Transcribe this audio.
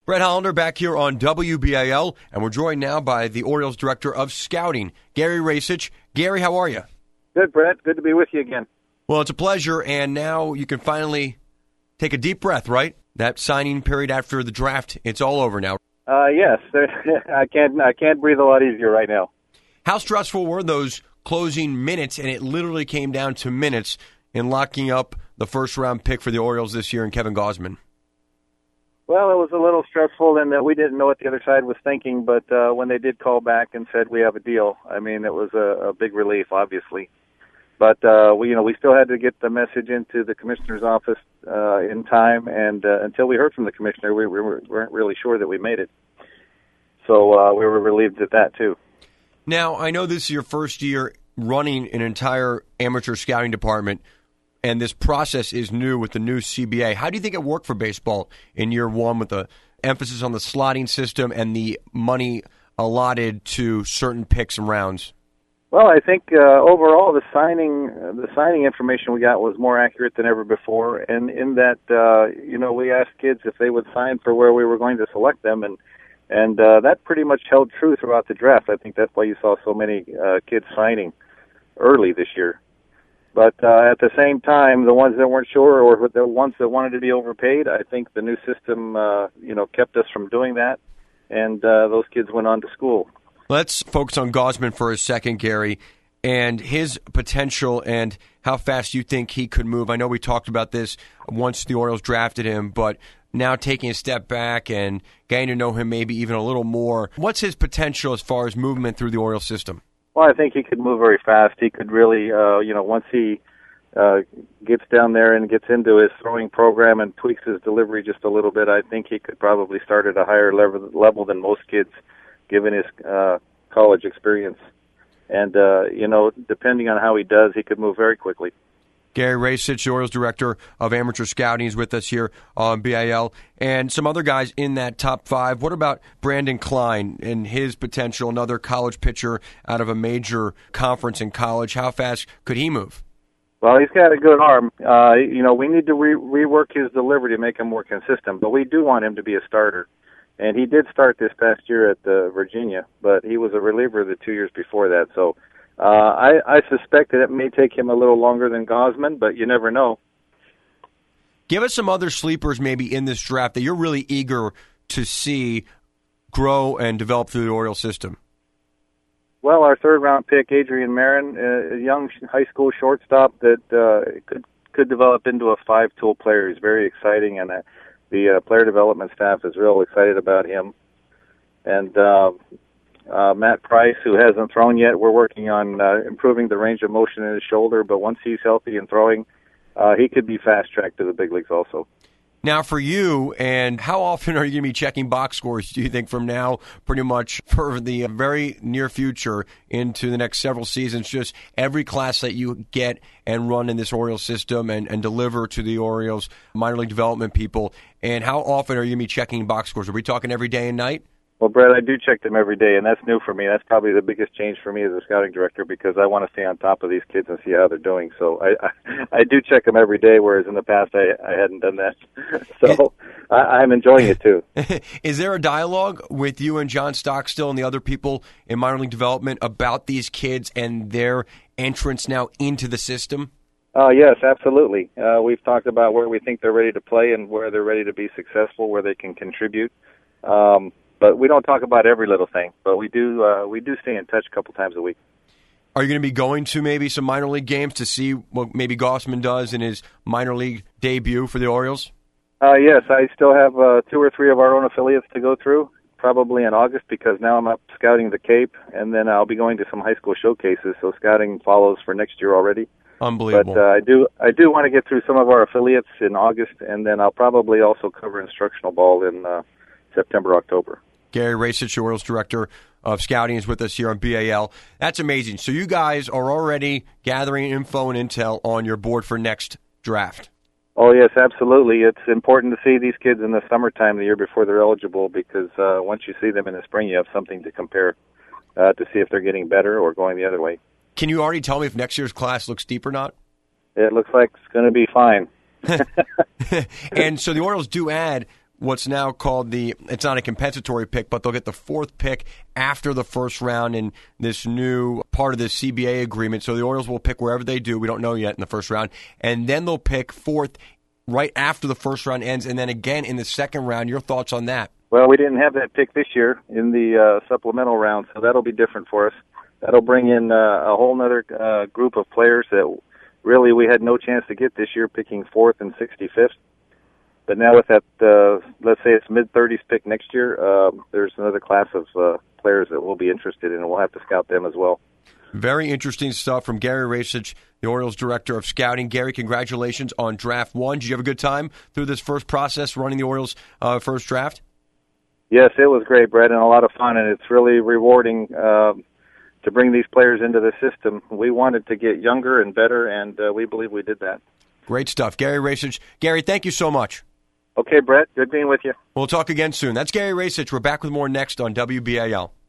Brett Hollander back here on WBAL, and we're joined now by the Orioles Director of Scouting, Gary Racich. Gary, how are you? Good, Brett. Good to be with you again. Well, it's a pleasure, and now you can finally take a deep breath, right? That signing period after the draft, it's all over now. Yes. I can't breathe a lot easier right now. How stressful were those closing minutes, and it literally came down to minutes in locking up the first-round pick for the Orioles this year in Kevin Gausman? Well, it was a little stressful in that we didn't know what the other side was thinking, but when they did call back and said we have a deal, I mean, it was a big relief, obviously. But we still had to get the message into the commissioner's office in time, and until we heard from the commissioner, we weren't really sure that we made it. So we were relieved at that too. Now, I know this is your first year running an entire amateur scouting department, and this process is new with the new CBA. How do you think it worked for baseball in year one with the emphasis on the slotting system and the money allotted to certain picks and rounds? Well, I think overall the signing information we got was more accurate than ever before, and in that we asked kids if they would sign for where we were going to select them, and that pretty much held true throughout the draft. I think that's why you saw so many kids signing early this year. But at the same time, the ones that weren't sure or the ones that wanted to be overpaid, I think the new system, kept us from doing that, and those kids went on to school. Let's focus on Gausman for a second, Gary, and his potential and how fast you think he could move. I know we talked about this once the Orioles drafted him, but now taking a step back and getting to know him maybe even a little more, what's his potential as far as movement through the Orioles system? Well, I think he could move very fast. He could really, once he gets down there and gets into his throwing program and tweaks his delivery just a little bit, I think he could probably start at a higher level than most kids, given his college experience. And, depending on how he does, he could move very quickly. Gary Racich, the Orioles Director of Amateur Scouting, is with us here on BAL. And some other guys in that top five. What about Brandon Klein and his potential, another college pitcher out of a major conference in college? How fast could he move? Well, he's got a good arm. We need to rework his delivery to make him more consistent, but we do want him to be a starter. And he did start this past year at Virginia, but he was a reliever the 2 years before that. So I suspect that it may take him a little longer than Gausman, but you never know. Give us some other sleepers maybe in this draft that you're really eager to see grow and develop through the Orioles system. Well, our third-round pick, Adrian Marin, a young high school shortstop that could develop into a five-tool player. He's very exciting, and the player development staff is real excited about him. And Matt Price, who hasn't thrown yet, we're working on improving the range of motion in his shoulder, but once he's healthy and throwing, he could be fast-tracked to the big leagues also. Now for you, and how often are you going to be checking box scores, do you think, from now pretty much for the very near future into the next several seasons, just every class that you get and run in this Orioles system and deliver to the Orioles minor league development people, and how often are you going to be checking box scores? Are we talking every day and night? Well, Brett, I do check them every day, and that's new for me. That's probably the biggest change for me as a scouting director because I want to stay on top of these kids and see how they're doing. So I do check them every day, whereas in the past I hadn't done that. So I'm enjoying it, too. Is there a dialogue with you and John Stockstill and the other people in minor league development about these kids and their entrance now into the system? Yes, absolutely. We've talked about where we think they're ready to play and where they're ready to be successful, where they can contribute. But we don't talk about every little thing. But we do stay in touch a couple times a week. Are you going to be going to maybe some minor league games to see what maybe Gausman does in his minor league debut for the Orioles? Yes, I still have 2 or 3 of our own affiliates to go through, probably in August, because now I'm up scouting the Cape, and then I'll be going to some high school showcases, so scouting follows for next year already. Unbelievable. But I do want to get through some of our affiliates in August, and then I'll probably also cover instructional ball in September, October. Gary Racich, Orioles Director of Scouting, is with us here on BAL. That's amazing. So you guys are already gathering info and intel on your board for next draft. Oh, yes, absolutely. It's important to see these kids in the summertime, the year before they're eligible, because once you see them in the spring, you have something to compare to see if they're getting better or going the other way. Can you already tell me if next year's class looks deep or not? It looks like it's going to be fine. And so the Orioles do add what's now called it's not a compensatory pick, but they'll get the 4th pick after the first round in this new part of the CBA agreement. So the Orioles will pick wherever they do. We don't know yet in the first round. And then they'll pick 4th right after the first round ends, and then again in the second round. Your thoughts on that? Well, we didn't have that pick this year in the supplemental round, so that'll be different for us. That'll bring in a whole other group of players that really we had no chance to get this year, picking 4th and 65th. But now with that, let's say it's mid-30s pick next year, there's another class of players that we'll be interested in, and we'll have to scout them as well. Very interesting stuff from Gary Racich, the Orioles Director of Scouting. Gary, congratulations on Draft 1. Did you have a good time through this first process running the Orioles' first draft? Yes, it was great, Brett, and a lot of fun, and it's really rewarding to bring these players into the system. We wanted to get younger and better, and we believe we did that. Great stuff. Gary Racich. Gary, thank you so much. Okay, Brett, good being with you. We'll talk again soon. That's Gary Racich. We're back with more next on WBAL.